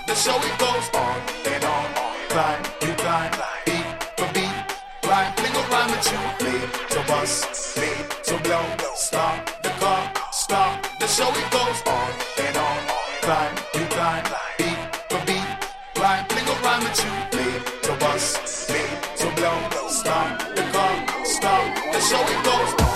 The show it goes on and on. Climb, you climb, beat for beat. Rhyme, fling a rhyme with you. Lead to bust, lead to blow. Start the car, start. The show it goes on and on. Climb, you climb, beat for beat. Rhyme, fling a rhyme with you. Lead to bust, lead to blow. Start the car, start. The show it goes on.